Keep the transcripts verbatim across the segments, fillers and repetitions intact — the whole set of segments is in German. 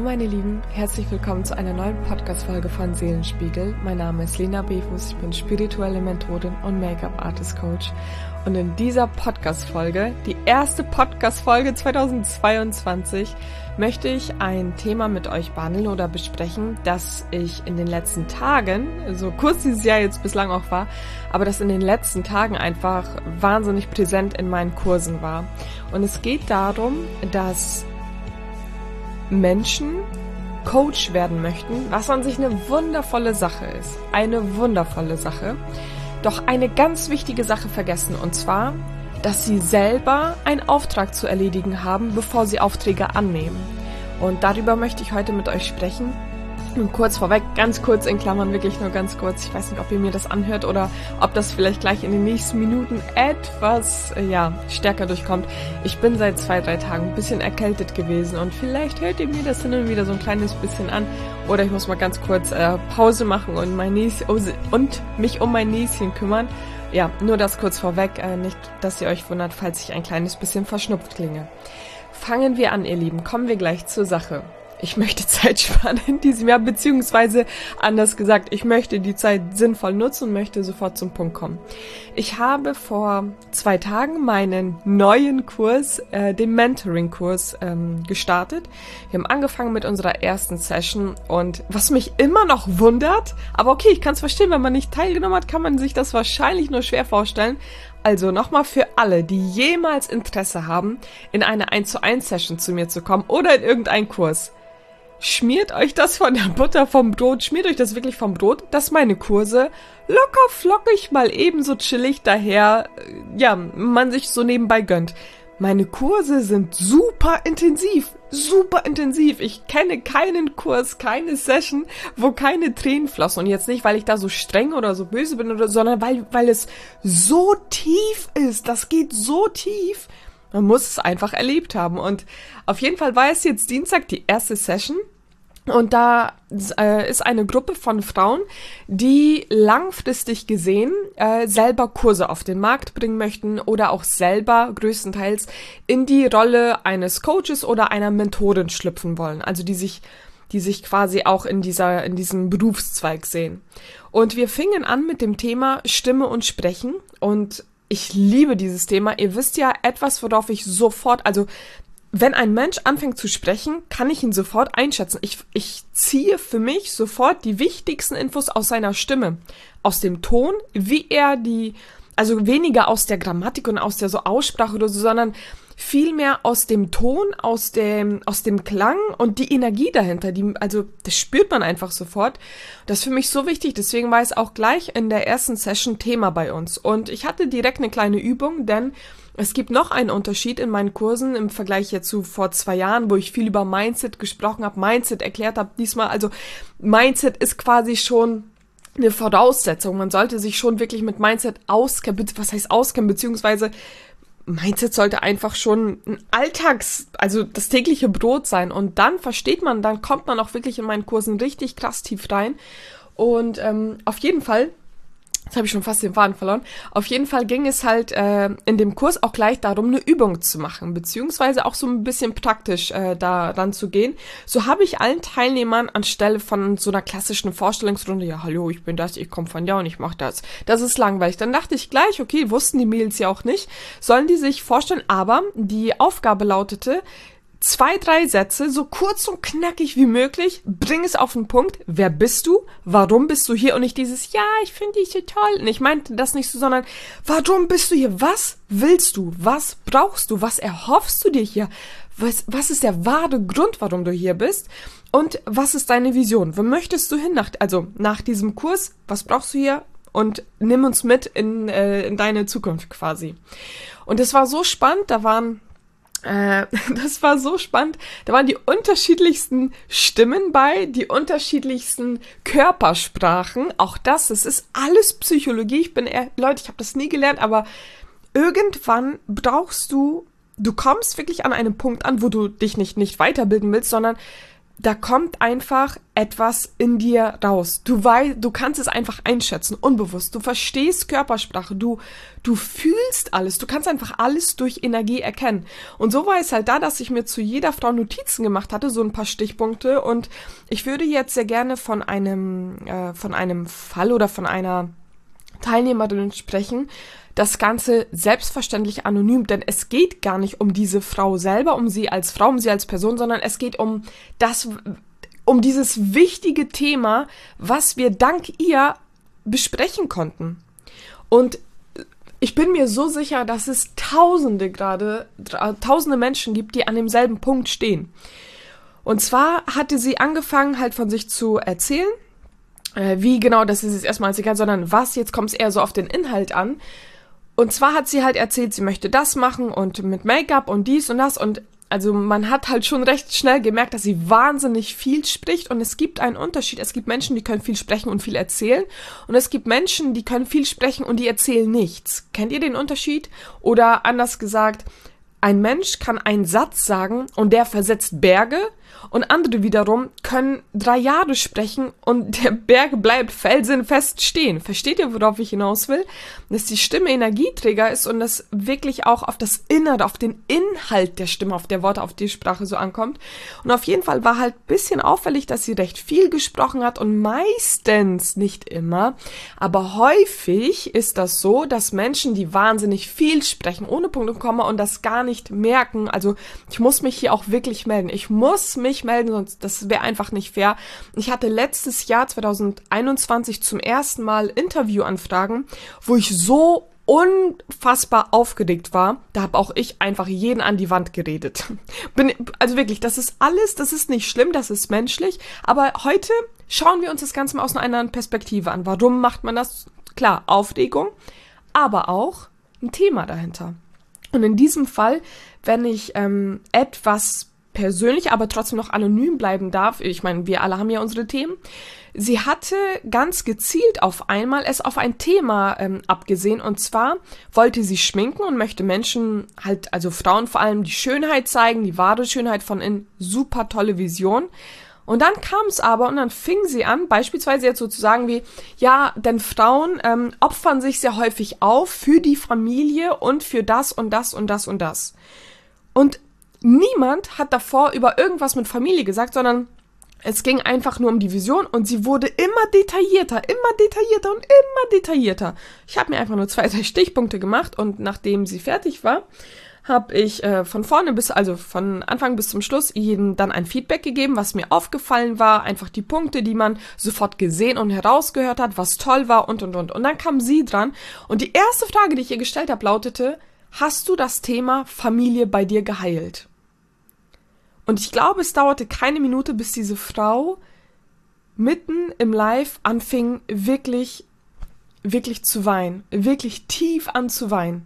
meine Lieben, herzlich willkommen zu einer neuen Podcast-Folge von Seelenspiegel. Mein Name ist Lena Befus, ich bin spirituelle Mentorin und Make-up-Artist-Coach. Und in dieser Podcast-Folge, die erste Podcast-Folge zweitausendzweiundzwanzig, möchte ich ein Thema mit euch behandeln oder besprechen, das ich in den letzten Tagen, so kurz dieses Jahr jetzt bislang auch war, aber das in den letzten Tagen einfach wahnsinnig präsent in meinen Kursen war. Und es geht darum, dass Menschen Coach werden möchten, was an sich eine wundervolle Sache ist. Eine wundervolle Sache. Doch eine ganz wichtige Sache vergessen, und zwar, dass sie selber einen Auftrag zu erledigen haben, bevor sie Aufträge annehmen. Und darüber möchte ich heute mit euch sprechen. Und kurz vorweg, ganz kurz in Klammern, wirklich nur ganz kurz. Ich weiß nicht, ob ihr mir das anhört oder ob das vielleicht gleich in den nächsten Minuten etwas, ja, stärker durchkommt. Ich bin seit zwei, drei Tagen ein bisschen erkältet gewesen und vielleicht hört ihr mir das hin und wieder so ein kleines bisschen an. Oder ich muss mal ganz kurz äh, Pause machen und, mein Näs- und mich um mein Näschen kümmern. Ja, nur das kurz vorweg, äh, nicht, dass ihr euch wundert, falls ich ein kleines bisschen verschnupft klinge. Fangen wir an, ihr Lieben. Kommen wir gleich zur Sache. Ich möchte Zeit sparen in diesem Jahr, beziehungsweise anders gesagt, ich möchte die Zeit sinnvoll nutzen und möchte sofort zum Punkt kommen. Ich habe vor zwei Tagen meinen neuen Kurs, äh, den Mentoring-Kurs, ähm, gestartet. Wir haben angefangen mit unserer ersten Session und was mich immer noch wundert, aber okay, ich kann es verstehen, wenn man nicht teilgenommen hat, kann man sich das wahrscheinlich nur schwer vorstellen. Also nochmal für alle, die jemals Interesse haben, in eine eins zu eins Session zu mir zu kommen oder in irgendeinen Kurs. Schmiert euch das von der Butter vom Brot, schmiert euch das wirklich vom Brot, dass meine Kurse locker flockig mal ebenso chillig daher, ja, man sich so nebenbei gönnt. Meine Kurse sind super intensiv, super intensiv. Ich kenne keinen Kurs, keine Session, wo keine Tränen flossen. Und jetzt nicht, weil ich da so streng oder so böse bin, oder, sondern weil, weil es so tief ist. Das geht so tief. Man muss es einfach erlebt haben. Und auf jeden Fall war es jetzt Dienstag die erste Session. Und da äh, ist eine Gruppe von Frauen, die langfristig gesehen äh, selber Kurse auf den Markt bringen möchten oder auch selber größtenteils in die Rolle eines Coaches oder einer Mentorin schlüpfen wollen. Also die sich die sich quasi auch in dieser in diesem Berufszweig sehen. Und wir fingen an mit dem Thema Stimme und Sprechen. Und ich liebe dieses Thema. Ihr wisst ja, etwas, worauf ich sofort, also wenn ein Mensch anfängt zu sprechen, kann ich ihn sofort einschätzen. Ich, ich ziehe für mich sofort die wichtigsten Infos aus seiner Stimme, aus dem Ton, wie er die, also weniger aus der Grammatik und aus der so Aussprache oder so, sondern vielmehr aus dem Ton, aus dem, aus dem Klang und die Energie dahinter. Die, also das spürt man einfach sofort. Das ist für mich so wichtig, deswegen war es auch gleich in der ersten Session Thema bei uns. Und ich hatte direkt eine kleine Übung, denn es gibt noch einen Unterschied in meinen Kursen im Vergleich jetzt zu vor zwei Jahren, wo ich viel über Mindset gesprochen habe, Mindset erklärt habe. Diesmal, also Mindset ist quasi schon eine Voraussetzung. Man sollte sich schon wirklich mit Mindset auskennen. Was heißt auskennen? Beziehungsweise Mindset sollte einfach schon ein Alltags-, also das tägliche Brot sein. Und dann versteht man, dann kommt man auch wirklich in meinen Kursen richtig krass tief rein. Und ähm, auf jeden Fall, jetzt habe ich schon fast den Faden verloren, auf jeden Fall ging es halt äh, in dem Kurs auch gleich darum, eine Übung zu machen, beziehungsweise auch so ein bisschen praktisch äh, da ranzugehen. So habe ich allen Teilnehmern anstelle von so einer klassischen Vorstellungsrunde, ja, hallo, ich bin das, ich komme von da und ich mache das. Das ist langweilig. Dann dachte ich gleich, okay, wussten die Mädels ja auch nicht, sollen die sich vorstellen, aber die Aufgabe lautete, zwei, drei Sätze, so kurz und knackig wie möglich, bring es auf den Punkt. Wer bist du? Warum bist du hier? Und nicht dieses, ja, ich finde dich so toll. Und ich meinte das nicht so, sondern, warum bist du hier? Was willst du? Was brauchst du? Was erhoffst du dir hier? Was, was ist der wahre Grund, warum du hier bist? Und was ist deine Vision? Wo möchtest du hin? Nach, also nach diesem Kurs, was brauchst du hier? Und nimm uns mit in, äh, in deine Zukunft quasi. Und es war so spannend, da waren Äh, das war so spannend. Da waren die unterschiedlichsten Stimmen bei, die unterschiedlichsten Körpersprachen. Auch das, das ist alles Psychologie. Ich bin eher, Leute, ich habe das nie gelernt, aber irgendwann brauchst du, du kommst wirklich an einem Punkt an, wo du dich nicht, nicht weiterbilden willst, sondern da kommt einfach etwas in dir raus. Du weißt, du kannst es einfach einschätzen, unbewusst. Du verstehst Körpersprache, du, du fühlst alles, du kannst einfach alles durch Energie erkennen. Und so war es halt da, dass ich mir zu jeder Frau Notizen gemacht hatte, so ein paar Stichpunkte. Und ich würde jetzt sehr gerne von einem, äh, von einem Fall oder von einer Teilnehmerin sprechen. Das Ganze selbstverständlich anonym, denn es geht gar nicht um diese Frau selber, um sie als Frau, um sie als Person, sondern es geht um das, um dieses wichtige Thema, was wir dank ihr besprechen konnten. Und ich bin mir so sicher, dass es Tausende gerade, Tausende Menschen gibt, die an demselben Punkt stehen. Und zwar hatte sie angefangen, halt von sich zu erzählen, äh, wie genau, das ist jetzt erstmal egal, sondern was, jetzt kommt es eher so auf den Inhalt an. Und zwar hat sie halt erzählt, sie möchte das machen und mit Make-up und dies und das. Und also man hat halt schon recht schnell gemerkt, dass sie wahnsinnig viel spricht. Und es gibt einen Unterschied. Es gibt Menschen, die können viel sprechen und viel erzählen. Und es gibt Menschen, die können viel sprechen und die erzählen nichts. Kennt ihr den Unterschied? Oder anders gesagt, ein Mensch kann einen Satz sagen und der versetzt Berge. Und andere wiederum können drei Jahre sprechen und der Berg bleibt felsenfest stehen. Versteht ihr, worauf ich hinaus will? Dass die Stimme Energieträger ist und das wirklich auch auf das Innere, auf den Inhalt der Stimme, auf der Worte, auf die Sprache so ankommt. Und auf jeden Fall war halt ein bisschen auffällig, dass sie recht viel gesprochen hat und meistens, nicht immer, aber häufig ist das so, dass Menschen, die wahnsinnig viel sprechen, ohne Punkt und Komma und das gar nicht merken, also ich muss mich hier auch wirklich melden. Ich muss mich melden, sonst das wäre einfach nicht fair. Ich hatte letztes Jahr zwanzig einundzwanzig zum ersten Mal Interviewanfragen, wo ich so unfassbar aufgeregt war. Da habe auch ich einfach jeden an die Wand geredet. Bin, also wirklich, das ist alles, das ist nicht schlimm, das ist menschlich. Aber heute schauen wir uns das Ganze mal aus einer anderen Perspektive an. Warum macht man das? Klar, Aufregung, aber auch ein Thema dahinter. Und in diesem Fall, wenn ich ähm, etwas persönlich, aber trotzdem noch anonym bleiben darf, ich meine, wir alle haben ja unsere Themen, sie hatte ganz gezielt auf einmal es auf ein Thema ähm, abgesehen, und zwar wollte sie schminken und möchte Menschen halt, also Frauen vor allem, die Schönheit zeigen, die wahre Schönheit von innen, super tolle Vision. Und dann kam es aber und dann fing sie an, beispielsweise jetzt sozusagen wie, ja, denn Frauen ähm, opfern sich sehr häufig auf für die Familie und für das und das und das und das. Und niemand hat davor über irgendwas mit Familie gesagt, sondern es ging einfach nur um die Vision und sie wurde immer detaillierter, immer detaillierter und immer detaillierter. Ich habe mir einfach nur zwei, drei Stichpunkte gemacht und nachdem sie fertig war, habe ich äh, von vorne bis, also von Anfang bis zum Schluss jedem dann ein Feedback gegeben, was mir aufgefallen war, einfach die Punkte, die man sofort gesehen und herausgehört hat, was toll war und und und. Und dann kam sie dran und die erste Frage, die ich ihr gestellt habe, lautete: Hast du das Thema Familie bei dir geheilt? Und ich glaube, es dauerte keine Minute, bis diese Frau mitten im Live anfing, wirklich, wirklich zu weinen, wirklich tief an zu weinen.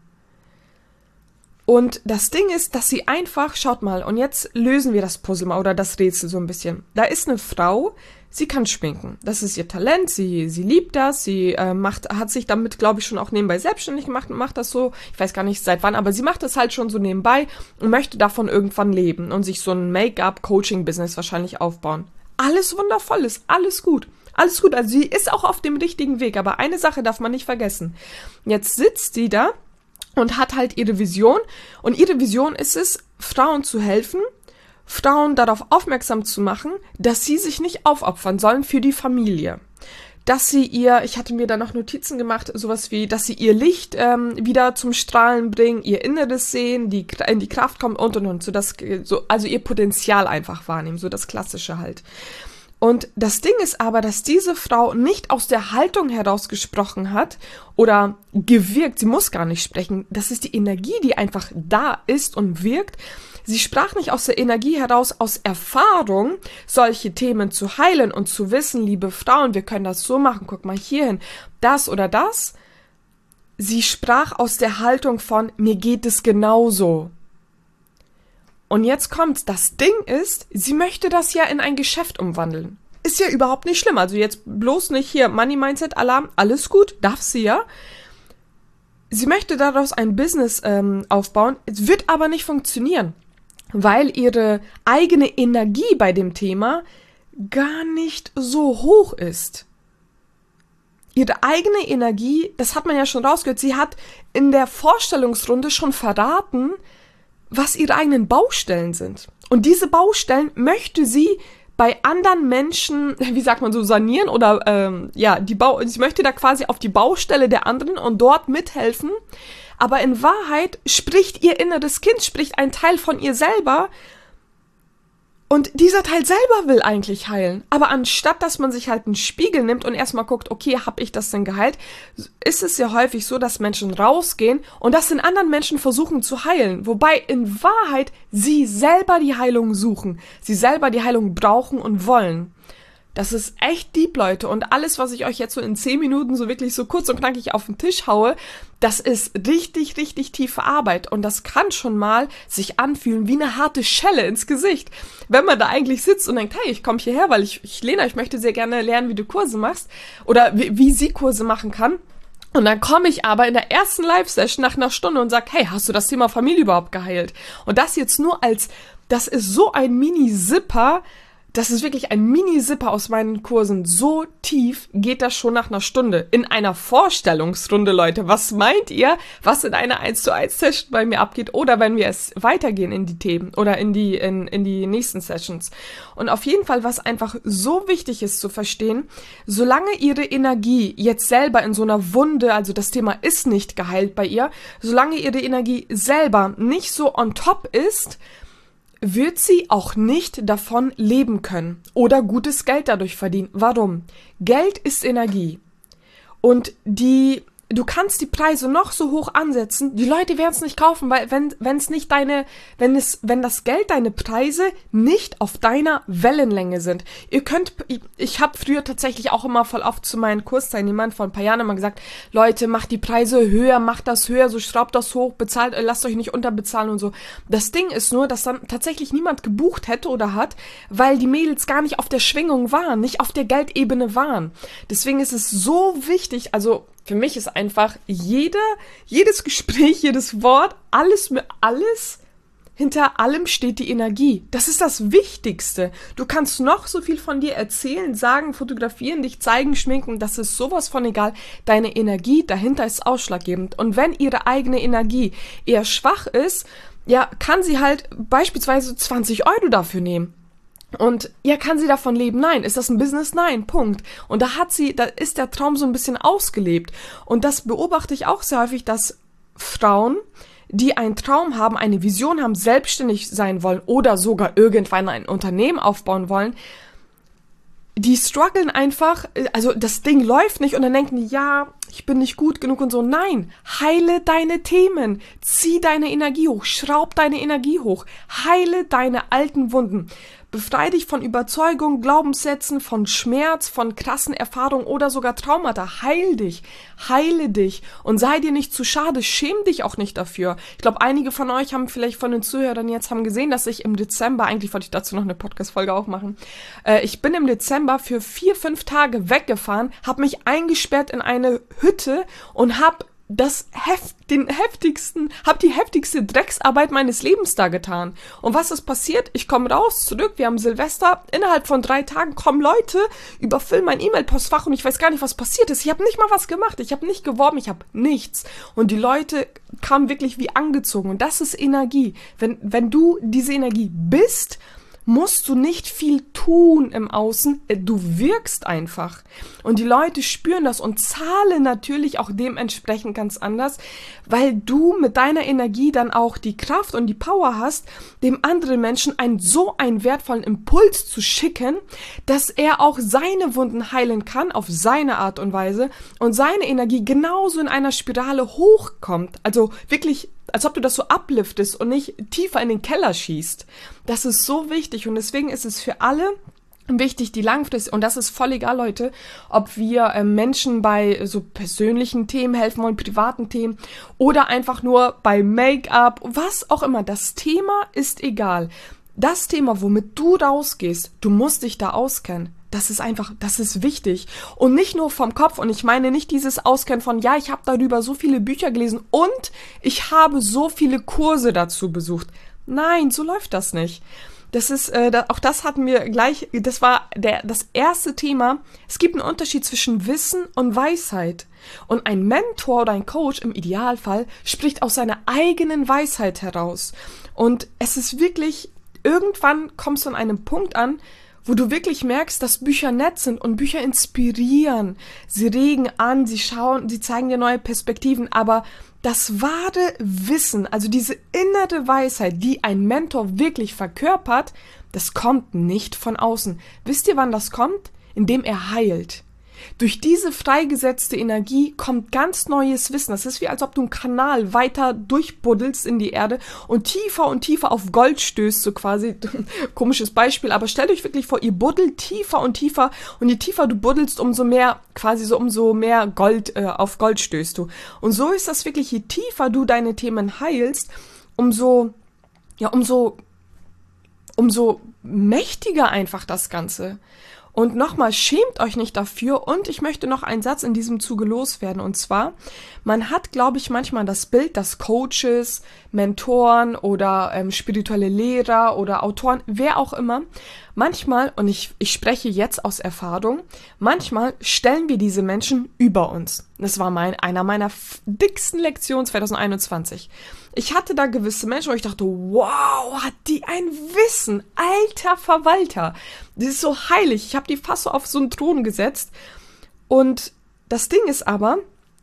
Und das Ding ist, dass sie einfach, schaut mal, und jetzt lösen wir das Puzzle mal oder das Rätsel so ein bisschen. Da ist eine Frau, sie kann schminken. Das ist ihr Talent, sie, sie liebt das, sie äh, macht, hat sich damit, glaube ich, schon auch nebenbei selbstständig gemacht und macht das so, ich weiß gar nicht seit wann, aber sie macht das halt schon so nebenbei und möchte davon irgendwann leben und sich so ein Make-up-Coaching-Business wahrscheinlich aufbauen. Alles wundervoll, ist alles gut. Alles gut, also sie ist auch auf dem richtigen Weg, aber eine Sache darf man nicht vergessen. Jetzt sitzt sie da und hat halt ihre Vision. Und ihre Vision ist es, Frauen zu helfen, Frauen darauf aufmerksam zu machen, dass sie sich nicht aufopfern sollen für die Familie. Dass sie ihr, ich hatte mir da noch Notizen gemacht, sowas wie, dass sie ihr Licht ähm, wieder zum Strahlen bringen, ihr Inneres sehen, die in die Kraft kommen und und und. So das, so, also ihr Potenzial einfach wahrnehmen, so das Klassische halt. Und das Ding ist aber, dass diese Frau nicht aus der Haltung heraus gesprochen hat oder gewirkt, sie muss gar nicht sprechen, das ist die Energie, die einfach da ist und wirkt. Sie sprach nicht aus der Energie heraus, aus Erfahrung, solche Themen zu heilen und zu wissen, liebe Frauen, wir können das so machen, guck mal hierhin, das oder das. Sie sprach aus der Haltung von, mir geht es genauso. Und jetzt kommt's, das Ding ist, sie möchte das ja in ein Geschäft umwandeln. Ist ja überhaupt nicht schlimm, also jetzt bloß nicht hier Money Mindset Alarm, alles gut, darf sie ja. Sie möchte daraus ein Business ähm, aufbauen, es wird aber nicht funktionieren. weil ihre eigene Energie bei dem Thema gar nicht so hoch ist. Ihre eigene Energie, das hat man ja schon rausgehört, sie hat in der Vorstellungsrunde schon verraten, was ihre eigenen Baustellen sind. Und diese Baustellen möchte sie bei anderen Menschen, wie sagt man so, sanieren oder ähm, ja, die Bau, sie möchte da quasi auf die Baustelle der anderen und dort mithelfen. Aber in Wahrheit spricht ihr inneres Kind, spricht ein Teil von ihr selber. Und dieser Teil selber will eigentlich heilen. Aber anstatt, dass man sich halt einen Spiegel nimmt und erstmal guckt, okay, habe ich das denn geheilt, ist es ja häufig so, dass Menschen rausgehen und das in anderen Menschen versuchen zu heilen. Wobei in Wahrheit sie selber die Heilung suchen. Sie selber die Heilung brauchen und wollen. Das ist echt deep, Leute. Und alles, was ich euch jetzt so in zehn Minuten so wirklich so kurz und knackig auf den Tisch haue, das ist richtig, richtig tiefe Arbeit. Und das kann schon mal sich anfühlen wie eine harte Schelle ins Gesicht. Wenn man da eigentlich sitzt und denkt, hey, ich komme hierher, weil ich, ich, Lena, ich möchte sehr gerne lernen, wie du Kurse machst. Oder wie, wie sie Kurse machen kann. Und dann komme ich aber in der ersten Live-Session nach einer Stunde und sage, hey, hast du das Thema Familie überhaupt geheilt? Und das jetzt nur als, das ist so ein Mini-Zipper. Das ist wirklich ein Mini-Zipper aus meinen Kursen. So tief geht das schon nach einer Stunde. In einer Vorstellungsrunde, Leute. Was meint ihr, was in einer eins zu eins Session bei mir abgeht? Oder wenn wir es weitergehen in die Themen oder in die, in, in die nächsten Sessions. Und auf jeden Fall, was einfach so wichtig ist zu verstehen, solange ihre Energie jetzt selber in so einer Wunde, also das Thema ist nicht geheilt bei ihr, solange ihre Energie selber nicht so on top ist, wird sie auch nicht davon leben können oder gutes Geld dadurch verdienen. Warum? Geld ist Energie. Und die, du kannst die Preise noch so hoch ansetzen, die Leute werden es nicht kaufen, weil wenn wenn es nicht deine, wenn es, wenn das Geld, deine Preise nicht auf deiner Wellenlänge sind. Ihr könnt, ich, ich habe früher tatsächlich auch immer voll oft zu meinen Kursteilnehmern vor ein paar Jahren immer gesagt, Leute, macht die Preise höher, macht das höher, so schraubt das hoch, bezahlt, lasst euch nicht unterbezahlen und so. Das Ding ist nur, dass dann tatsächlich niemand gebucht hätte oder hat, weil die Mädels gar nicht auf der Schwingung waren, nicht auf der Geldebene waren. Deswegen ist es so wichtig, also für mich ist einfach jeder, jedes Gespräch, jedes Wort, alles mit alles, hinter allem steht die Energie. Das ist das Wichtigste. Du kannst noch so viel von dir erzählen, sagen, fotografieren, dich zeigen, schminken, das ist sowas von egal. Deine Energie dahinter ist ausschlaggebend. Und wenn ihre eigene Energie eher schwach ist, ja, kann sie halt beispielsweise zwanzig Euro dafür nehmen. Und ja, kann sie davon leben? Nein. Ist das ein Business? Nein. Punkt. Und da hat sie, da ist der Traum so ein bisschen ausgelebt. Und das beobachte ich auch sehr häufig, dass Frauen, die einen Traum haben, eine Vision haben, selbstständig sein wollen oder sogar irgendwann ein Unternehmen aufbauen wollen, die strugglen einfach, also das Ding läuft nicht und dann denken die, ja, ich bin nicht gut genug und so. Nein, heile deine Themen, zieh deine Energie hoch, schraub deine Energie hoch, heile deine alten Wunden. Befreie dich von Überzeugung, Glaubenssätzen, von Schmerz, von krassen Erfahrungen oder sogar Traumata. Heil dich, heile dich und sei dir nicht zu schade, schäm dich auch nicht dafür. Ich glaube, einige von euch haben vielleicht von den Zuhörern jetzt haben gesehen, dass ich im Dezember, eigentlich wollte ich dazu noch eine Podcast-Folge auch machen, äh, ich bin im Dezember für vier, fünf Tage weggefahren, habe mich eingesperrt in eine Hütte und habe das heft, den heftigsten, hab die heftigste Drecksarbeit meines Lebens da getan. Und was ist passiert? Ich komme raus, zurück, wir haben Silvester, innerhalb von drei Tagen kommen Leute, überfüllen mein E-Mail-Postfach und ich weiß gar nicht, was passiert ist. Ich habe nicht mal was gemacht, ich habe nicht geworben, ich habe nichts. Und die Leute kamen wirklich wie angezogen und das ist Energie. Wenn, wenn du diese Energie bist, musst du nicht viel tun im Außen, du wirkst einfach. Und die Leute spüren das und zahlen natürlich auch dementsprechend ganz anders, weil du mit deiner Energie dann auch die Kraft und die Power hast, dem anderen Menschen einen so einen wertvollen Impuls zu schicken, dass er auch seine Wunden heilen kann auf seine Art und Weise und seine Energie genauso in einer Spirale hochkommt. Also wirklich, als ob du das so upliftest und nicht tiefer in den Keller schießt. Das ist so wichtig und deswegen ist es für alle wichtig, die langfristig, und das ist voll egal, Leute, ob wir äh, Menschen bei so persönlichen Themen helfen wollen, privaten Themen oder einfach nur bei Make-up, was auch immer. Das Thema ist egal. Das Thema, womit du rausgehst, du musst dich da auskennen. Das ist einfach, das ist wichtig. Und nicht nur vom Kopf. Und ich meine nicht dieses Auskennen von, ja, ich habe darüber so viele Bücher gelesen und ich habe so viele Kurse dazu besucht. Nein, so läuft das nicht. Das ist, äh, da, auch das hatten wir gleich, das war der, das erste Thema. Es gibt einen Unterschied zwischen Wissen und Weisheit. Und ein Mentor oder ein Coach im Idealfall spricht aus seiner eigenen Weisheit heraus. Und es ist wirklich, irgendwann kommst du an einem Punkt an, wo du wirklich merkst, dass Bücher nett sind und Bücher inspirieren. Sie regen an, sie schauen, sie zeigen dir neue Perspektiven, aber das wahre Wissen, also diese innere Weisheit, die ein Mentor wirklich verkörpert, das kommt nicht von außen. Wisst ihr, wann das kommt? Indem er heilt. Durch diese freigesetzte Energie kommt ganz neues Wissen. Das ist wie, als ob du einen Kanal weiter durchbuddelst in die Erde und tiefer und tiefer auf Gold stößt, so quasi. Komisches Beispiel, aber stellt euch wirklich vor, ihr buddelt tiefer und tiefer und je tiefer du buddelst, umso mehr, quasi so umso mehr Gold, äh, auf Gold stößt du. Und so ist das wirklich, je tiefer du deine Themen heilst, umso, ja, umso, umso mächtiger einfach das Ganze. Und nochmal, schämt euch nicht dafür. Und ich möchte noch einen Satz in diesem Zuge loswerden. Und zwar, man hat, glaube ich, manchmal das Bild, dass Coaches, Mentoren oder ähm, spirituelle Lehrer oder Autoren, wer auch immer, manchmal, und ich, ich spreche jetzt aus Erfahrung, manchmal stellen wir diese Menschen über uns. Das war mein, einer meiner dicksten Lektionen zwanzig einundzwanzig. Ich hatte da gewisse Menschen, wo ich dachte, wow, hat die ein Wissen, alter Verwalter. Das ist so heilig. Ich habe die fast so auf so einen Thron gesetzt. Und das Ding ist aber,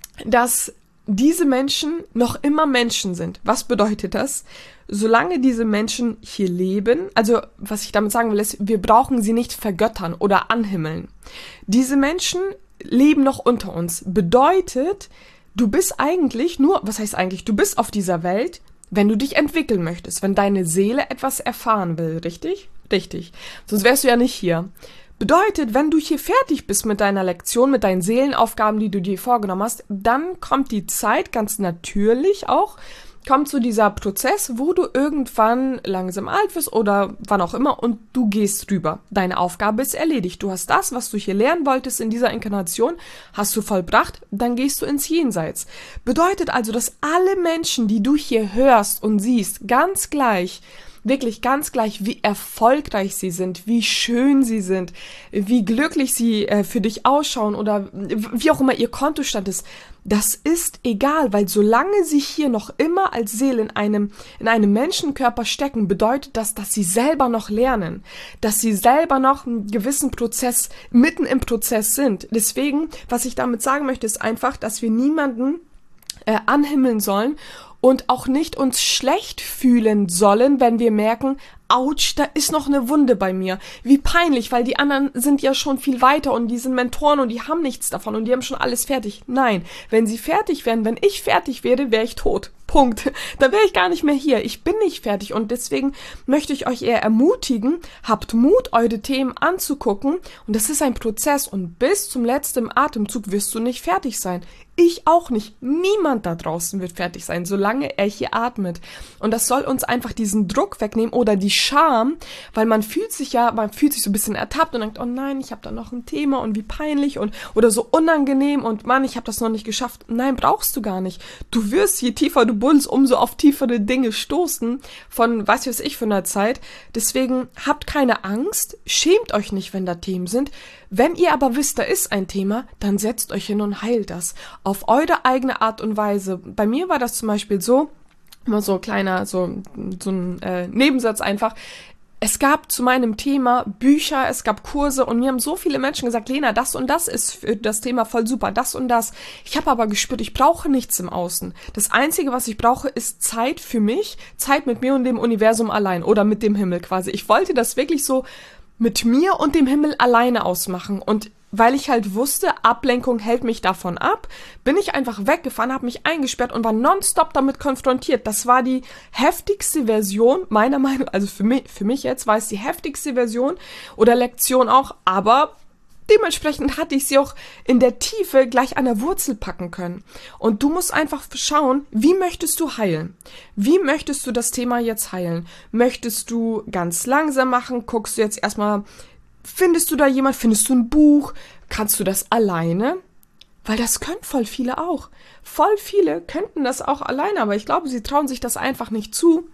dass diese Menschen noch immer Menschen sind. Was bedeutet das? Solange diese Menschen hier leben, also was ich damit sagen will, ist, wir brauchen sie nicht vergöttern oder anhimmeln. Diese Menschen leben noch unter uns. Bedeutet, du bist eigentlich nur, was heißt eigentlich, du bist auf dieser Welt, wenn du dich entwickeln möchtest, wenn deine Seele etwas erfahren will, richtig? Richtig. Sonst wärst du ja nicht hier. Bedeutet, wenn du hier fertig bist mit deiner Lektion, mit deinen Seelenaufgaben, die du dir vorgenommen hast, dann kommt die Zeit, ganz natürlich auch, kommt so dieser Prozess, wo du irgendwann langsam alt wirst oder wann auch immer und du gehst rüber. Deine Aufgabe ist erledigt. Du hast das, was du hier lernen wolltest in dieser Inkarnation, hast du vollbracht, dann gehst du ins Jenseits. Bedeutet also, dass alle Menschen, die du hier hörst und siehst, ganz gleich, wirklich ganz gleich, wie erfolgreich sie sind, wie schön sie sind, wie glücklich sie äh, für dich ausschauen oder wie auch immer ihr Kontostand ist, das ist egal, weil solange sie hier noch immer als Seele in einem, in einem Menschenkörper stecken, bedeutet das, dass sie selber noch lernen, dass sie selber noch einen gewissen Prozess, mitten im Prozess sind. Deswegen, was ich damit sagen möchte, ist einfach, dass wir niemanden äh, anhimmeln sollen und auch nicht uns schlecht fühlen sollen, wenn wir merken, ouch, da ist noch eine Wunde bei mir. Wie peinlich, weil die anderen sind ja schon viel weiter und die sind Mentoren und die haben nichts davon und die haben schon alles fertig. Nein, wenn sie fertig wären, wenn ich fertig wäre, wäre ich tot. Punkt. Da wäre ich gar nicht mehr hier. Ich bin nicht fertig und deswegen möchte ich euch eher ermutigen, habt Mut, eure Themen anzugucken und das ist ein Prozess und bis zum letzten Atemzug wirst du nicht fertig sein. Ich auch nicht. Niemand da draußen wird fertig sein, solange er hier atmet. Und das soll uns einfach diesen Druck wegnehmen oder die Scham, weil man fühlt sich ja, man fühlt sich so ein bisschen ertappt und denkt, oh nein, ich habe da noch ein Thema und wie peinlich und oder so unangenehm und Mann, ich habe das noch nicht geschafft. Nein, brauchst du gar nicht. Du wirst, je tiefer du buddelst, umso auf tiefere Dinge stoßen von, weiß was ich, von der Zeit. Deswegen habt keine Angst, schämt euch nicht, wenn da Themen sind. Wenn ihr aber wisst, da ist ein Thema, dann setzt euch hin und heilt das. Auf eure eigene Art und Weise. Bei mir war das zum Beispiel so, immer so ein kleiner, so, so ein äh, Nebensatz einfach. Es gab zu meinem Thema Bücher, es gab Kurse und mir haben so viele Menschen gesagt, Lena, das und das ist für das Thema voll super, das und das. Ich habe aber gespürt, ich brauche nichts im Außen. Das Einzige, was ich brauche, ist Zeit für mich, Zeit mit mir und dem Universum allein oder mit dem Himmel quasi. Ich wollte das wirklich so mit mir und dem Himmel alleine ausmachen und weil ich halt wusste, Ablenkung hält mich davon ab, bin ich einfach weggefahren, habe mich eingesperrt und war nonstop damit konfrontiert. Das war die heftigste Version, meiner Meinung nach, also für mich, für mich jetzt war es die heftigste Version oder Lektion auch, aber dementsprechend hatte ich sie auch in der Tiefe gleich an der Wurzel packen können. Und du musst einfach schauen, wie möchtest du heilen? Wie möchtest du das Thema jetzt heilen? Möchtest du ganz langsam machen? Guckst du jetzt erstmal, findest du da jemand? Findest du ein Buch? Kannst du das alleine? Weil das können voll viele auch. Voll viele könnten das auch alleine, aber ich glaube, sie trauen sich das einfach nicht zu.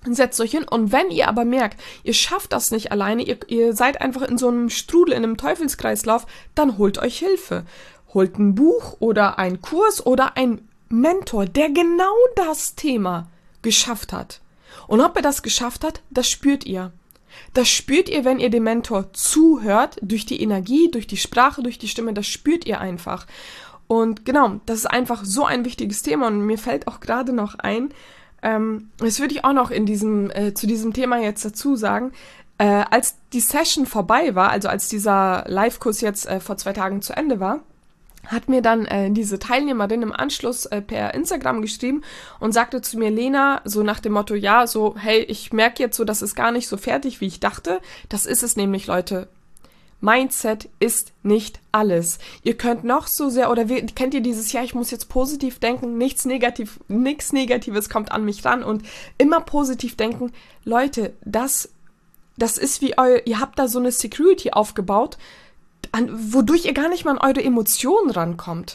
Setzt euch hin und wenn ihr aber merkt, ihr schafft das nicht alleine, ihr, ihr seid einfach in so einem Strudel, in einem Teufelskreislauf, dann holt euch Hilfe. Holt ein Buch oder einen Kurs oder einen Mentor, der genau das Thema geschafft hat. Und ob er das geschafft hat, das spürt ihr. Das spürt ihr, wenn ihr dem Mentor zuhört, durch die Energie, durch die Sprache, durch die Stimme, das spürt ihr einfach. Und genau, das ist einfach so ein wichtiges Thema und mir fällt auch gerade noch ein, ähm, das würde ich auch noch in diesem, äh, zu diesem Thema jetzt dazu sagen, äh, als die Session vorbei war, also als dieser Live-Kurs jetzt äh, vor zwei Tagen zu Ende war, hat mir dann äh, diese Teilnehmerin im Anschluss äh, per Instagram geschrieben und sagte zu mir, Lena, so nach dem Motto, ja, so, hey, ich merke jetzt so, das ist gar nicht so fertig, wie ich dachte. Das ist es nämlich, Leute. Mindset ist nicht alles. Ihr könnt noch so sehr, oder wie, kennt ihr dieses, ja, ich muss jetzt positiv denken, nichts negativ, nichts Negatives kommt an mich ran und immer positiv denken. Leute, das, das ist wie euer, ihr habt da so eine Security aufgebaut, an, wodurch ihr gar nicht mal an eure Emotionen rankommt.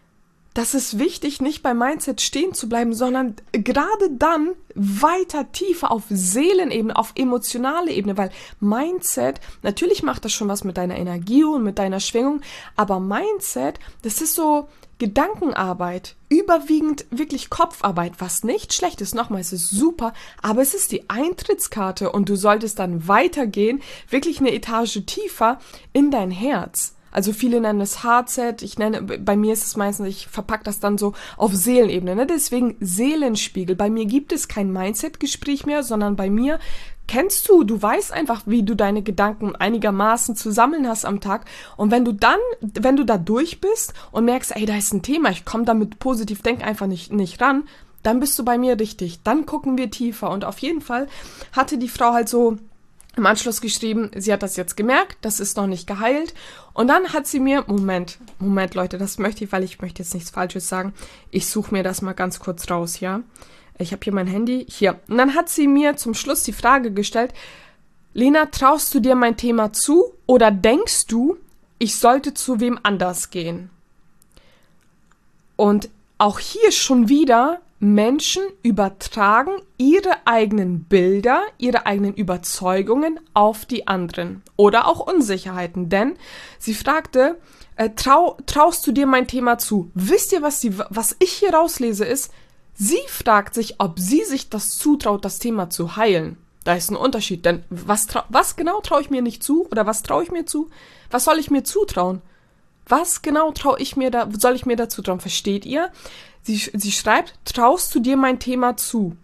Das ist wichtig, nicht bei Mindset stehen zu bleiben, sondern gerade dann weiter tiefer auf Seelenebene, auf emotionale Ebene, weil Mindset, natürlich macht das schon was mit deiner Energie und mit deiner Schwingung, aber Mindset, das ist so Gedankenarbeit, überwiegend wirklich Kopfarbeit, was nicht schlecht ist. Nochmal, es ist super, aber es ist die Eintrittskarte und du solltest dann weitergehen, wirklich eine Etage tiefer in dein Herz. Also viele nennen es Hardset, ich nenne, bei mir ist es meistens, ich verpacke das dann so auf Seelenebene, ne? Deswegen Seelenspiegel. Bei mir gibt es kein Mindset-Gespräch mehr, sondern bei mir kennst du, du weißt einfach, wie du deine Gedanken einigermaßen zu sammeln hast am Tag. Und wenn du dann, wenn du da durch bist und merkst, ey, da ist ein Thema, ich komme damit positiv denken einfach nicht, nicht ran, dann bist du bei mir richtig. Dann gucken wir tiefer. Und auf jeden Fall hatte die Frau halt so im Anschluss geschrieben, sie hat das jetzt gemerkt, das ist noch nicht geheilt. Und dann hat sie mir, Moment, Moment Leute, das möchte ich, weil ich möchte jetzt nichts Falsches sagen. Ich suche mir das mal ganz kurz raus, ja. Ich habe hier mein Handy, hier. Und dann hat sie mir zum Schluss die Frage gestellt, Lena, traust du dir mein Thema zu oder denkst du, ich sollte zu wem anders gehen? Und auch hier schon wieder, Menschen übertragen ihre eigenen Bilder, ihre eigenen Überzeugungen auf die anderen oder auch Unsicherheiten, denn sie fragte, äh, trau, traust du dir mein Thema zu? Wisst ihr, was, die, was ich hier rauslese ist, sie fragt sich, ob sie sich das zutraut, das Thema zu heilen. Da ist ein Unterschied, denn was, was genau traue ich mir nicht zu oder was traue ich mir zu? Was soll ich mir zutrauen? Was genau traue ich mir da, soll ich mir dazu trauen? Versteht ihr? Sie, sie schreibt, traust du dir mein Thema zu?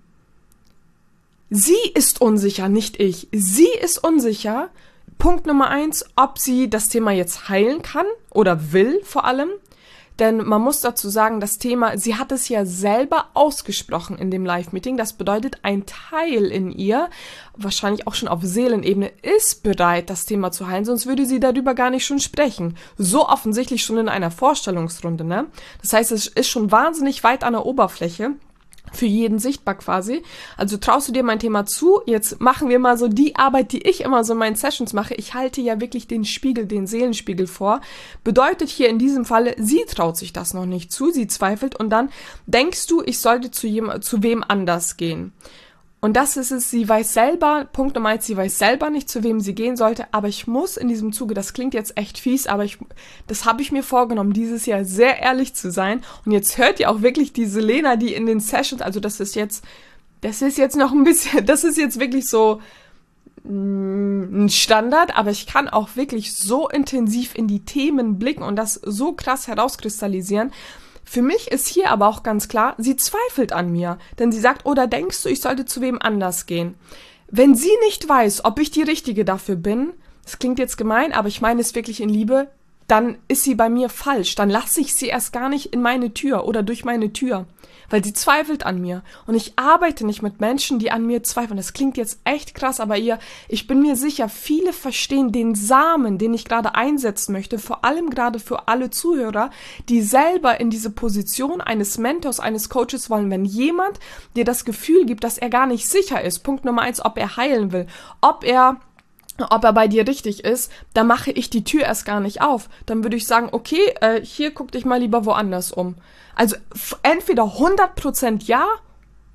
Sie ist unsicher, nicht ich. Sie ist unsicher. Punkt Nummer eins, ob sie das Thema jetzt heilen kann oder will vor allem. Denn man muss dazu sagen, das Thema, sie hat es ja selber ausgesprochen in dem Live-Meeting. Das bedeutet, ein Teil in ihr, wahrscheinlich auch schon auf Seelenebene, ist bereit, das Thema zu heilen. Sonst würde sie darüber gar nicht schon sprechen. So offensichtlich schon in einer Vorstellungsrunde, ne? Das heißt, es ist schon wahnsinnig weit an der Oberfläche. Für jeden sichtbar quasi. Also traust du dir mein Thema zu? Jetzt machen wir mal so die Arbeit, die ich immer so in meinen Sessions mache. Ich halte ja wirklich den Spiegel, den Seelenspiegel vor. Bedeutet hier in diesem Falle, sie traut sich das noch nicht zu, sie zweifelt und dann denkst du, ich sollte zu jem, zu wem anders gehen. Und das ist es, sie weiß selber, Punkt Nummer eins, sie weiß selber nicht, zu wem sie gehen sollte, aber ich muss in diesem Zuge, das klingt jetzt echt fies, aber ich, das habe ich mir vorgenommen, dieses Jahr sehr ehrlich zu sein. Und jetzt hört ihr auch wirklich diese Lena, die in den Sessions, also das ist jetzt, das ist jetzt noch ein bisschen, das ist jetzt wirklich so mh, ein Standard, aber ich kann auch wirklich so intensiv in die Themen blicken und das so krass herauskristallisieren. Für mich ist hier aber auch ganz klar, sie zweifelt an mir, denn sie sagt, oder denkst du, ich sollte zu wem anders gehen? Wenn sie nicht weiß, ob ich die Richtige dafür bin, das klingt jetzt gemein, aber ich meine es wirklich in Liebe, dann ist sie bei mir falsch, dann lasse ich sie erst gar nicht in meine Tür oder durch meine Tür, weil sie zweifelt an mir und ich arbeite nicht mit Menschen, die an mir zweifeln. Das klingt jetzt echt krass, aber ihr, ich bin mir sicher, viele verstehen den Samen, den ich gerade einsetzen möchte, vor allem gerade für alle Zuhörer, die selber in diese Position eines Mentors, eines Coaches wollen. Wenn jemand dir das Gefühl gibt, dass er gar nicht sicher ist, Punkt Nummer eins, ob er heilen will, ob er ob er bei dir richtig ist, dann mache ich die Tür erst gar nicht auf. Dann würde ich sagen, okay, äh, hier guck dich mal lieber woanders um. Also f- entweder hundert Prozent ja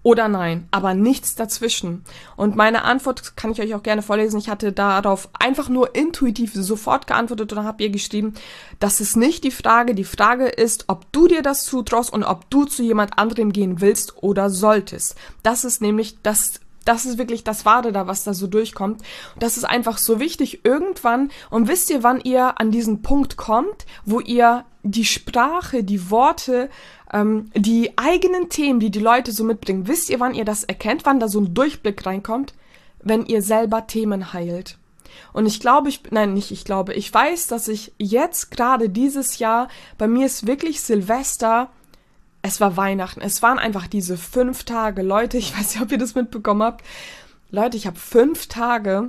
oder nein, aber nichts dazwischen. Und meine Antwort kann ich euch auch gerne vorlesen. Ich hatte darauf einfach nur intuitiv sofort geantwortet und habe ihr geschrieben, das ist nicht die Frage. Die Frage ist, ob du dir das zutraust und ob du zu jemand anderem gehen willst oder solltest. Das ist nämlich das Das ist wirklich das Wahre da, was da so durchkommt. Und das ist einfach so wichtig irgendwann. Und wisst ihr, wann ihr an diesen Punkt kommt, wo ihr die Sprache, die Worte, ähm, die eigenen Themen, die die Leute so mitbringen, wisst ihr, wann ihr das erkennt, wann da so ein Durchblick reinkommt? Wenn ihr selber Themen heilt. Und ich glaube, ich, nein, nicht ich glaube, ich weiß, dass ich jetzt gerade dieses Jahr, bei mir ist wirklich Silvester, es war Weihnachten, es waren einfach diese fünf Tage. Leute, ich weiß nicht, ob ihr das mitbekommen habt. Leute, ich habe fünf Tage,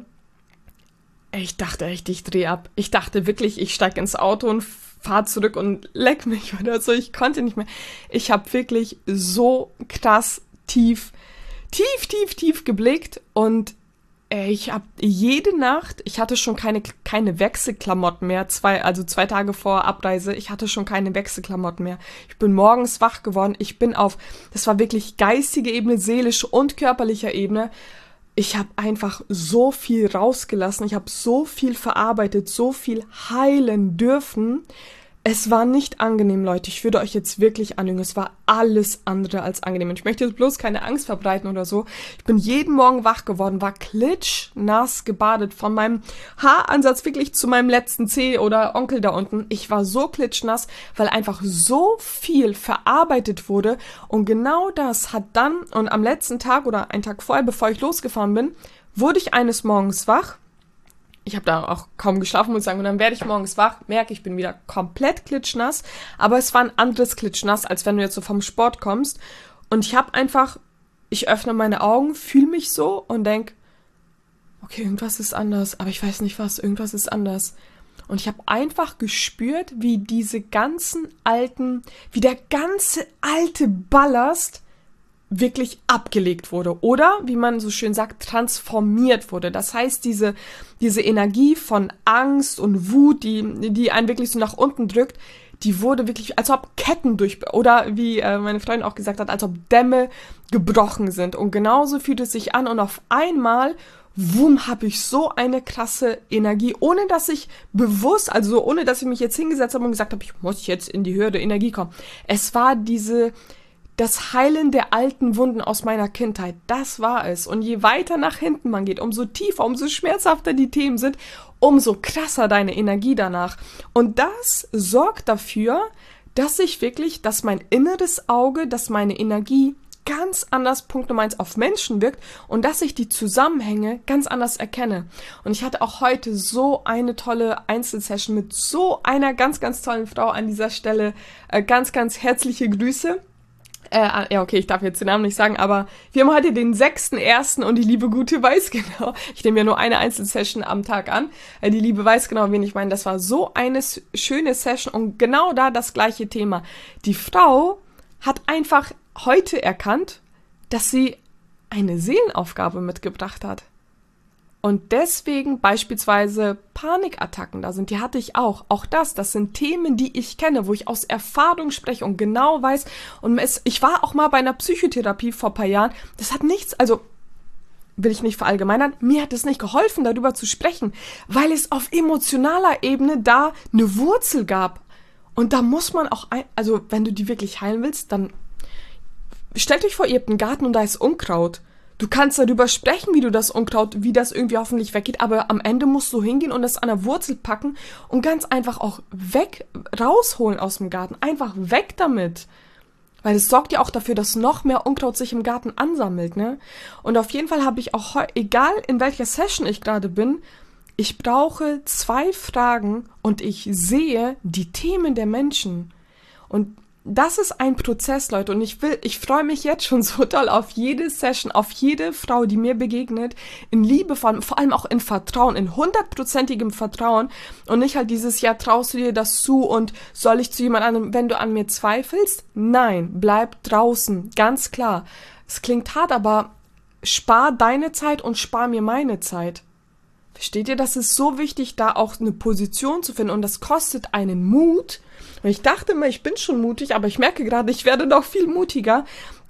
ich dachte echt, ich drehe ab. Ich dachte wirklich, ich steige ins Auto und fahre zurück und leck mich oder so. Ich konnte nicht mehr. Ich habe wirklich so krass tief, tief, tief, tief geblickt und ich habe jede Nacht, ich hatte schon keine keine Wechselklamotten mehr, zwei also zwei Tage vor Abreise, ich hatte schon keine Wechselklamotten mehr. Ich bin morgens wach geworden, ich bin auf, das war wirklich geistige Ebene, seelische und körperlicher Ebene. Ich habe einfach so viel rausgelassen, ich habe so viel verarbeitet, so viel heilen dürfen. Es war nicht angenehm, Leute. Ich würde euch jetzt wirklich anlügen. Es war alles andere als angenehm. Und ich möchte jetzt bloß keine Angst verbreiten oder so. Ich bin jeden Morgen wach geworden, war klitschnass gebadet. Von meinem Haaransatz wirklich zu meinem letzten Zeh oder Onkel da unten. Ich war so klitschnass, weil einfach so viel verarbeitet wurde. Und genau das hat dann, und am letzten Tag oder einen Tag vorher, bevor ich losgefahren bin, wurde ich eines Morgens wach. Ich habe da auch kaum geschlafen, muss ich sagen. Und dann werde ich morgens wach, merke, ich bin wieder komplett klitschnass. Aber es war ein anderes Klitschnass, als wenn du jetzt so vom Sport kommst. Und ich habe einfach, ich öffne meine Augen, fühle mich so und denke, okay, irgendwas ist anders. Aber ich weiß nicht was, irgendwas ist anders. Und ich habe einfach gespürt, wie diese ganzen alten, wie der ganze alte Ballast wirklich abgelegt wurde oder, wie man so schön sagt, transformiert wurde. Das heißt, diese, diese Energie von Angst und Wut, die, die einen wirklich so nach unten drückt, die wurde wirklich, als ob Ketten durch, oder wie äh, meine Freundin auch gesagt hat, als ob Dämme gebrochen sind. Und genauso fühlt es sich an und auf einmal, wumm, habe ich so eine krasse Energie, ohne dass ich bewusst, also ohne dass ich mich jetzt hingesetzt habe und gesagt habe, ich muss jetzt in die höhere Energie kommen. Es war diese Das Heilen der alten Wunden aus meiner Kindheit, das war es. Und je weiter nach hinten man geht, umso tiefer, umso schmerzhafter die Themen sind, umso krasser deine Energie danach. Und das sorgt dafür, dass ich wirklich, dass mein inneres Auge, dass meine Energie ganz anders, Punkt Nummer eins, auf Menschen wirkt und dass ich die Zusammenhänge ganz anders erkenne. Und ich hatte auch heute so eine tolle Einzelsession mit so einer ganz, ganz tollen Frau an dieser Stelle. Äh, ganz, ganz herzliche Grüße. Äh, ja, okay, ich darf jetzt den Namen nicht sagen, aber wir haben heute den sechsten ersten und die liebe Gute weiß genau. Ich nehme ja nur eine Einzelsession am Tag an. Äh, die Liebe weiß genau, wen ich meine. Das war so eine schöne Session und genau da das gleiche Thema. Die Frau hat einfach heute erkannt, dass sie eine Seelenaufgabe mitgebracht hat. Und deswegen beispielsweise Panikattacken da sind, die hatte ich auch. Auch das, das sind Themen, die ich kenne, wo ich aus Erfahrung spreche und genau weiß. Und es, ich war auch mal bei einer Psychotherapie vor ein paar Jahren. Das hat nichts, also will ich nicht verallgemeinern, mir hat es nicht geholfen, darüber zu sprechen, weil es auf emotionaler Ebene da eine Wurzel gab. Und da muss man auch, ein, also wenn du die wirklich heilen willst, dann stellt euch vor, ihr habt einen Garten und da ist Unkraut. Du kannst darüber sprechen, wie du das Unkraut, wie das irgendwie hoffentlich weggeht, aber am Ende musst du hingehen und das an der Wurzel packen und ganz einfach auch weg, rausholen aus dem Garten. Einfach weg damit. Weil es sorgt ja auch dafür, dass noch mehr Unkraut sich im Garten ansammelt, ne? Und auf jeden Fall habe ich auch, egal in welcher Session ich gerade bin, ich brauche zwei Fragen und ich sehe die Themen der Menschen. Und das ist ein Prozess, Leute, und ich will, ich freue mich jetzt schon so doll auf jede Session, auf jede Frau, die mir begegnet, in Liebe, vor allem auch in Vertrauen, in hundertprozentigem Vertrauen und nicht halt dieses Jahr, traust du dir das zu und soll ich zu jemand anderem, wenn du an mir zweifelst? Nein, bleib draußen, ganz klar. Es klingt hart, aber spar deine Zeit und spar mir meine Zeit. Versteht ihr? Das ist so wichtig, da auch eine Position zu finden und das kostet einen Mut. Und ich dachte immer, ich bin schon mutig, aber ich merke gerade, ich werde noch viel mutiger, denn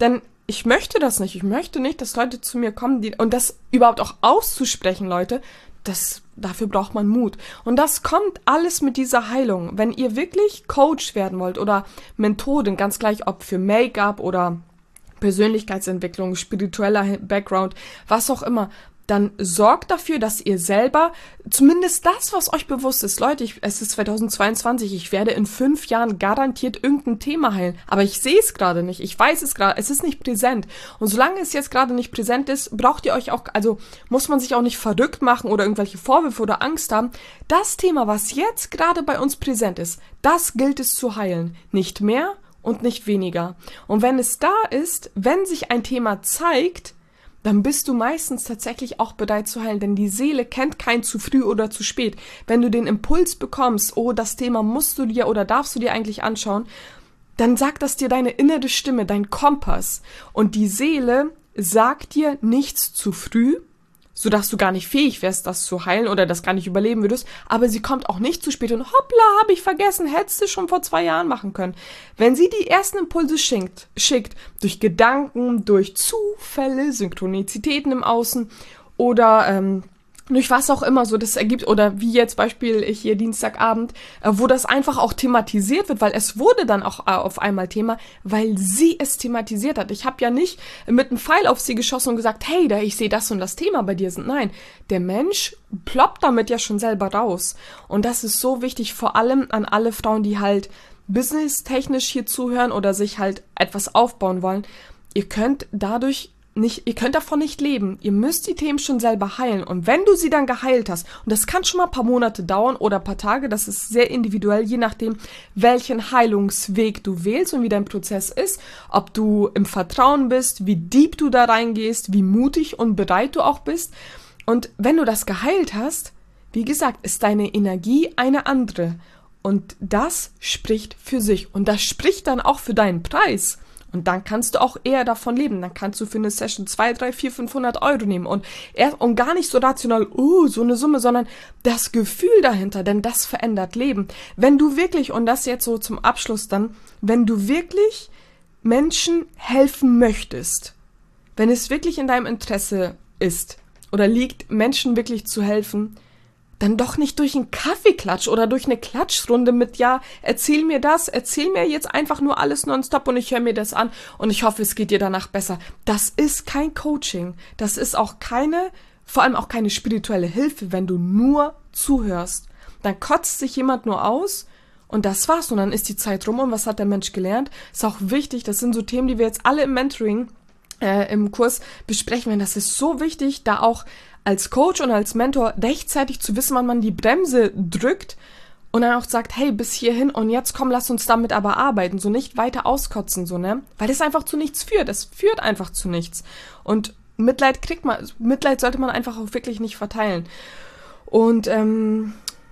ich möchte das nicht. Ich möchte nicht, dass Leute zu mir kommen, die, und das überhaupt auch auszusprechen, Leute, das, dafür braucht man Mut. Und das kommt alles mit dieser Heilung. Wenn ihr wirklich Coach werden wollt oder Mentorin, ganz gleich ob für Make-up oder Persönlichkeitsentwicklung, spiritueller Background, was auch immer, dann sorgt dafür, dass ihr selber zumindest das, was euch bewusst ist, Leute, ich, es ist zweitausendzweiundzwanzig, ich werde in fünf Jahren garantiert irgendein Thema heilen, aber ich sehe es gerade nicht, ich weiß es gerade, es ist nicht präsent und solange es jetzt gerade nicht präsent ist, braucht ihr euch auch, also muss man sich auch nicht verrückt machen oder irgendwelche Vorwürfe oder Angst haben. Das Thema, was jetzt gerade bei uns präsent ist, das gilt es zu heilen, nicht mehr und nicht weniger. Und wenn es da ist, wenn sich ein Thema zeigt, dann bist du meistens tatsächlich auch bereit zu heilen, denn die Seele kennt kein zu früh oder zu spät. Wenn du den Impuls bekommst, oh, das Thema musst du dir oder darfst du dir eigentlich anschauen, dann sagt das dir deine innere Stimme, dein Kompass. Und die Seele sagt dir nichts zu früh, sodass du gar nicht fähig wärst, das zu heilen oder das gar nicht überleben würdest, aber sie kommt auch nicht zu spät und hoppla, habe ich vergessen, hättest du schon vor zwei Jahren machen können. Wenn sie die ersten Impulse schickt, schickt, durch Gedanken, durch Zufälle, Synchronizitäten im Außen oder ähm, durch was auch immer so das ergibt, oder wie jetzt Beispiel hier Dienstagabend, äh, wo das einfach auch thematisiert wird, weil es wurde dann auch äh, auf einmal Thema, weil sie es thematisiert hat. Ich habe ja nicht mit einem Pfeil auf sie geschossen und gesagt, hey, da ich sehe das und das Thema bei dir sind. Nein, der Mensch ploppt damit ja schon selber raus. Und das ist so wichtig, vor allem an alle Frauen, die halt businesstechnisch hier zuhören oder sich halt etwas aufbauen wollen. Ihr könnt dadurch nicht, ihr könnt davon nicht leben. Ihr müsst die Themen schon selber heilen. Und wenn du sie dann geheilt hast, und das kann schon mal ein paar Monate dauern oder ein paar Tage, das ist sehr individuell, je nachdem, welchen Heilungsweg du wählst und wie dein Prozess ist, ob du im Vertrauen bist, wie deep du da reingehst, wie mutig und bereit du auch bist. Und wenn du das geheilt hast, wie gesagt, ist deine Energie eine andere. Und das spricht für sich. Und das spricht dann auch für deinen Preis. Und dann kannst du auch eher davon leben. Dann kannst du für eine Session zwei, drei, vier, fünfhundert Euro nehmen. Und, er, und gar nicht so rational, oh, so eine Summe, sondern das Gefühl dahinter, denn das verändert Leben. Wenn du wirklich, und das jetzt so zum Abschluss dann, wenn du wirklich Menschen helfen möchtest, wenn es wirklich in deinem Interesse ist oder liegt, Menschen wirklich zu helfen, dann doch nicht durch einen Kaffeeklatsch oder durch eine Klatschrunde mit, ja, erzähl mir das, erzähl mir jetzt einfach nur alles nonstop und ich höre mir das an und ich hoffe, es geht dir danach besser. Das ist kein Coaching. Das ist auch keine, vor allem auch keine spirituelle Hilfe, wenn du nur zuhörst. Dann kotzt sich jemand nur aus und das war's und dann ist die Zeit rum und was hat der Mensch gelernt? Ist auch wichtig, das sind so Themen, die wir jetzt alle im Mentoring, äh, im Kurs besprechen werden. Das ist so wichtig, da auch als Coach und als Mentor rechtzeitig zu wissen, wann man die Bremse drückt und dann auch sagt, hey, bis hierhin und jetzt komm, lass uns damit aber arbeiten, so nicht weiter auskotzen, so, ne? Weil das einfach zu nichts führt, es führt einfach zu nichts. Und Mitleid kriegt man, Mitleid sollte man einfach auch wirklich nicht verteilen. Und, ähm,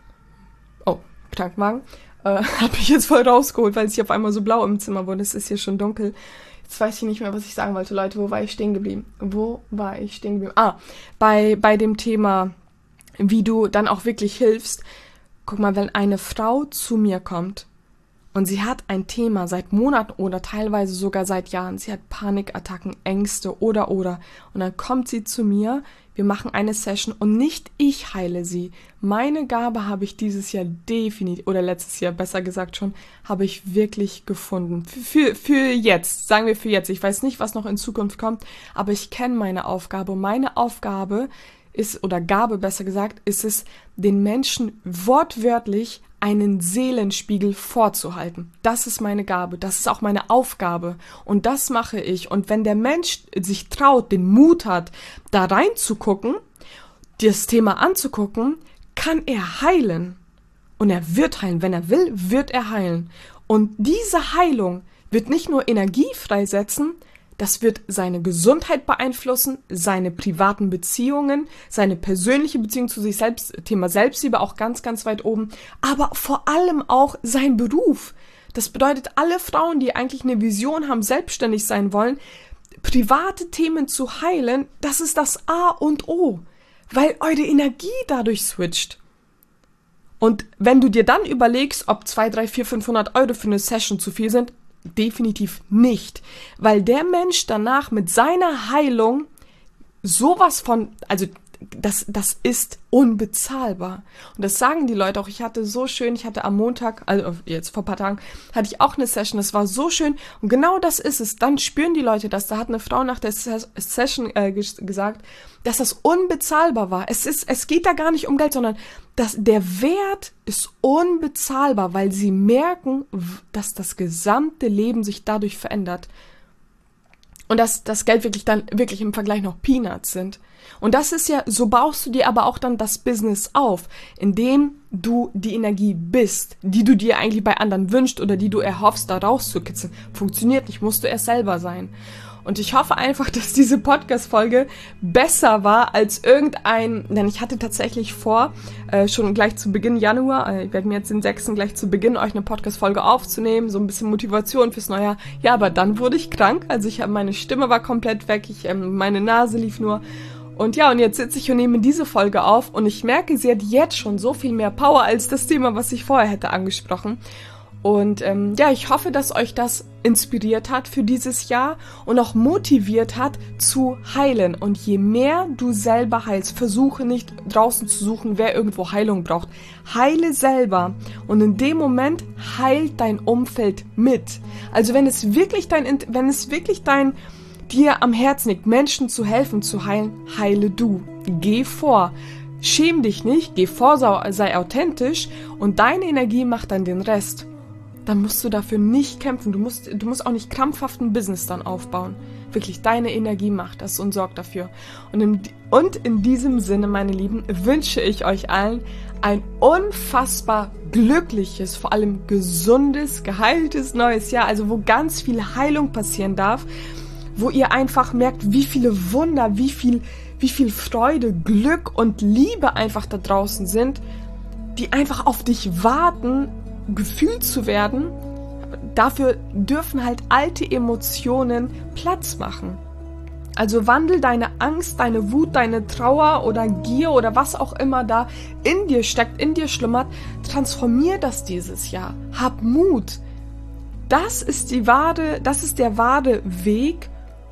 oh, Krankenwagen, äh, hab ich jetzt voll rausgeholt, weil es hier auf einmal so blau im Zimmer wurde, es ist hier schon dunkel. Jetzt weiß ich nicht mehr, was ich sagen wollte, Leute. Wo war ich stehen geblieben? Wo war ich stehen geblieben? Ah, bei, bei dem Thema, wie du dann auch wirklich hilfst. Guck mal, wenn eine Frau zu mir kommt und sie hat ein Thema seit Monaten oder teilweise sogar seit Jahren, sie hat Panikattacken, Ängste oder oder und dann kommt sie zu mir, wir machen eine Session und nicht ich heile sie. Meine Gabe habe ich dieses Jahr definitiv, oder letztes Jahr besser gesagt schon, habe ich wirklich gefunden. Für, für, für jetzt, sagen wir für jetzt. Ich weiß nicht, was noch in Zukunft kommt, aber ich kenne meine Aufgabe. Meine Aufgabe ist, oder Gabe besser gesagt, ist es, den Menschen wortwörtlich einen Seelenspiegel vorzuhalten. Das ist meine Gabe, das ist auch meine Aufgabe und das mache ich. Und wenn der Mensch sich traut, den Mut hat, da reinzugucken, das Thema anzugucken, kann er heilen. Und er wird heilen. Wenn er will, wird er heilen. Und diese Heilung wird nicht nur Energie freisetzen, das wird seine Gesundheit beeinflussen, seine privaten Beziehungen, seine persönliche Beziehung zu sich selbst, Thema Selbstliebe auch ganz, ganz weit oben, aber vor allem auch sein Beruf. Das bedeutet, alle Frauen, die eigentlich eine Vision haben, selbstständig sein wollen, private Themen zu heilen, das ist das A und O, weil eure Energie dadurch switcht. Und wenn du dir dann überlegst, ob zwei, drei, vier, fünfhundert Euro für eine Session zu viel sind, definitiv nicht, weil der Mensch danach mit seiner Heilung sowas von, also das, das ist unbezahlbar. Und das sagen die Leute auch. Ich hatte so schön, ich hatte am Montag, also jetzt vor ein paar Tagen, hatte ich auch eine Session, das war so schön. Und genau das ist es. Dann spüren die Leute das. Da hat eine Frau nach der Session äh, gesagt, dass das unbezahlbar war. Es ist, es geht da gar nicht um Geld, sondern dass der Wert ist unbezahlbar, weil sie merken, dass das gesamte Leben sich dadurch verändert. Und dass das Geld wirklich dann wirklich im Vergleich noch Peanuts sind. Und das ist ja, so baust du dir aber auch dann das Business auf, indem du die Energie bist, die du dir eigentlich bei anderen wünschst oder die du erhoffst, da rauszukitzeln. Funktioniert nicht, musst du erst selber sein. Und ich hoffe einfach, dass diese Podcast-Folge besser war als irgendein, denn ich hatte tatsächlich vor, äh, schon gleich zu Beginn Januar, äh, ich werde mir jetzt den sechsten gleich zu Beginn euch eine Podcast-Folge aufzunehmen, so ein bisschen Motivation fürs neue Jahr. Ja, aber dann wurde ich krank, also ich habe, meine Stimme war komplett weg, ich, ähm, meine Nase lief nur. Und ja, und jetzt sitze ich und nehme diese Folge auf und ich merke, sie hat jetzt schon so viel mehr Power als das Thema, was ich vorher hätte angesprochen. Und ähm, ja, ich hoffe, dass euch das inspiriert hat für dieses Jahr und auch motiviert hat zu heilen. Und je mehr du selber heilst, versuche nicht draußen zu suchen, wer irgendwo Heilung braucht. Heile selber und in dem Moment heilt dein Umfeld mit. Also wenn es wirklich dein, wenn es wirklich dein dir am Herzen liegt, Menschen zu helfen, zu heilen, heile du. Geh vor. Schäm dich nicht, geh vor, sei authentisch und deine Energie macht dann den Rest. Dann musst du dafür nicht kämpfen. Du musst, du musst auch nicht krampfhaft ein Business dann aufbauen. Wirklich, deine Energie macht das und sorgt dafür. Und in, und in diesem Sinne, meine Lieben, wünsche ich euch allen ein unfassbar glückliches, vor allem gesundes, geheiltes neues Jahr. Also wo ganz viel Heilung passieren darf, wo ihr einfach merkt, wie viele Wunder, wie viel, wie viel Freude, Glück und Liebe einfach da draußen sind, die einfach auf dich warten, gefühlt zu werden. Dafür dürfen halt alte Emotionen Platz machen. Also wandel deine Angst, deine Wut, deine Trauer oder Gier oder was auch immer da in dir steckt, in dir schlummert, transformier das dieses Jahr. Hab Mut. Das ist die wahre, das ist der wahre Weg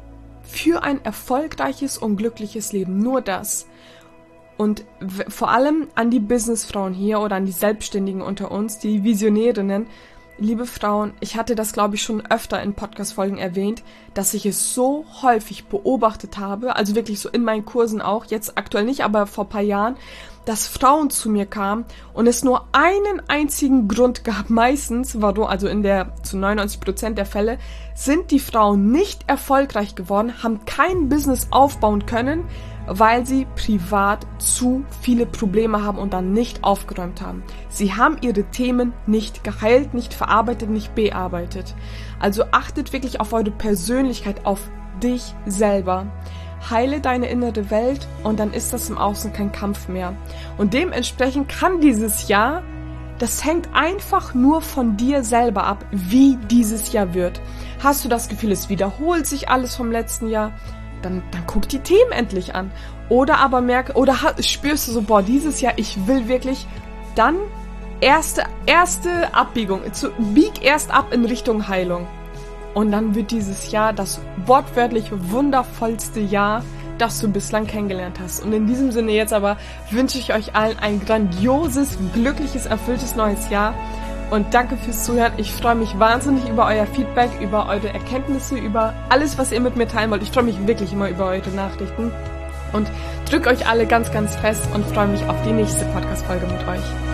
für ein erfolgreiches und glückliches Leben. Nur das. Und w- vor allem an die Businessfrauen hier oder an die Selbstständigen unter uns, die Visionärinnen, liebe Frauen, ich hatte das, glaube ich, schon öfter in Podcast-Folgen erwähnt, dass ich es so häufig beobachtet habe, also wirklich so in meinen Kursen auch, jetzt aktuell nicht, aber vor ein paar Jahren, dass Frauen zu mir kamen und es nur einen einzigen Grund gab, meistens, warum, also in der, zu neunundneunzig Prozent der Fälle, sind die Frauen nicht erfolgreich geworden, haben kein Business aufbauen können, weil sie privat zu viele Probleme haben und dann nicht aufgeräumt haben. Sie haben ihre Themen nicht geheilt, nicht verarbeitet, nicht bearbeitet. Also achtet wirklich auf eure Persönlichkeit, auf dich selber. Heile deine innere Welt und dann ist das im Außen kein Kampf mehr. Und dementsprechend kann dieses Jahr, das hängt einfach nur von dir selber ab, wie dieses Jahr wird. Hast du das Gefühl, es wiederholt sich alles vom letzten Jahr? Dann, dann guck die Themen endlich an. Oder aber merk, oder spürst du so, boah, dieses Jahr, ich will wirklich, dann erste, erste Abbiegung, zu, bieg erst ab in Richtung Heilung. Und dann wird dieses Jahr das wortwörtlich wundervollste Jahr, das du bislang kennengelernt hast. Und in diesem Sinne jetzt aber wünsche ich euch allen ein grandioses, glückliches, erfülltes neues Jahr. Und danke fürs Zuhören. Ich freue mich wahnsinnig über euer Feedback, über eure Erkenntnisse, über alles, was ihr mit mir teilen wollt. Ich freue mich wirklich immer über eure Nachrichten. Und drückt euch alle ganz, ganz fest und freue mich auf die nächste Podcast-Folge mit euch.